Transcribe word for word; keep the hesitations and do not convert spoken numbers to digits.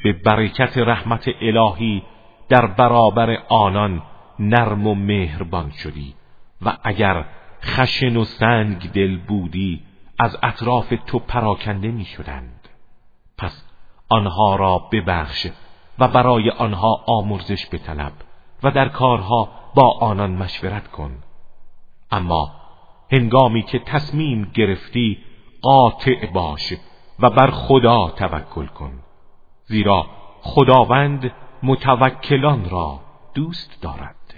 به برکت رحمت الهی در برابر آنان نرم و مهربان شدی و اگر خشن و سنگ دل بودی از اطراف تو پراکنده می شدند. پس آنها را ببخش و برای آنها آمرزش بطلب و در کارها با آنان مشورت کن. اما هنگامی که تصمیم گرفتی قاطع باش و بر خدا توکل کن، زیرا خداوند متوکلان را دوست دارد.